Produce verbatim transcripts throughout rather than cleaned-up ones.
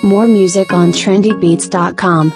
More music on trendy beats dot com.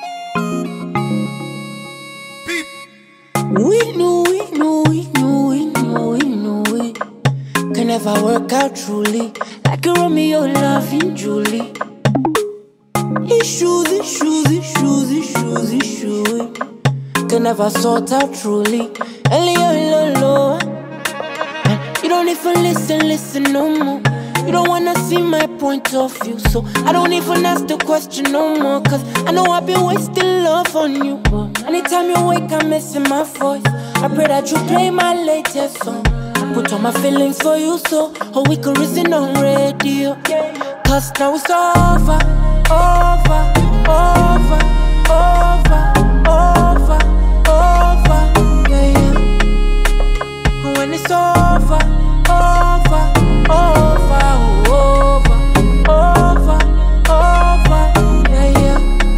We knew, we knew, we knew, we knew, we knew it can never work out truly, like a Romeo loving Julie. Issues, issues, issues, issues, issues can never sort out truly. Elio, lo, you don't even listen, listen no more. You don't wanna see my point of view, so I don't even ask the question no more. Cause I know I've been wasting love on you. Anytime you wake, I'm missing my voice. I pray that you play my latest song. I put all my feelings for you, so oh, we could listen on radio. Cause now it's over, over, over, over, over, over, yeah, yeah. And when it's over, over, over, over, over, over, yeah, yeah.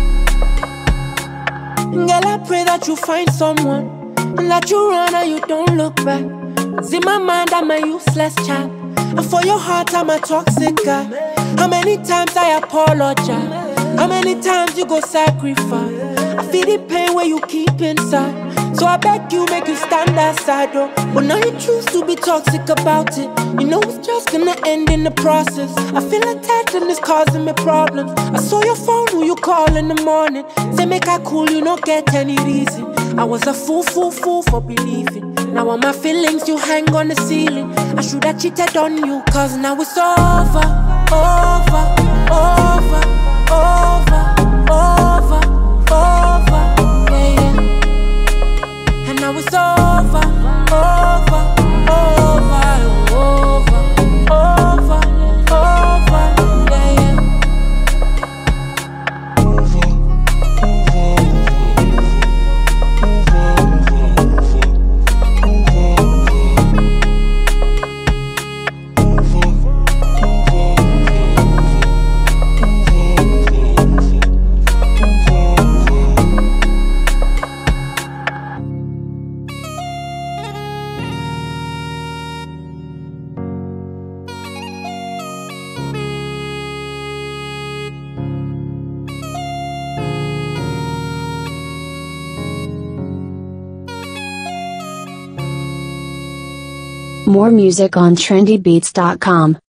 Girl, I pray that you find someone and that you run and you don't look back. Cause in my mind I'm a useless child, and for your heart I'm a toxic guy. How many times I apologize? How many times you go sacrifice? I feel the pain where you keep inside, so I beg you, make you stand aside, oh. But now you choose to be toxic about it. You know it's just gonna end in the process. I feel attached and it's causing me problems. I saw your phone, who you call in the morning. Say make I cool, you don't get any reason. I was a fool, fool, fool for believing. Now all my feelings, you hang on the ceiling. I should have cheated on you, cause now it's over, over, over, over, over, over, yeah, yeah. And now it's over, over, over, over, over, over, yeah, yeah. More music on trendy beats dot com.